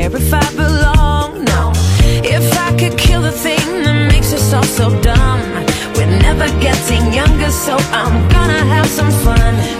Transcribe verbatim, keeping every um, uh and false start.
care if I belong, no. If I could kill the thing that makes us all so dumb, we're never getting younger, so I'm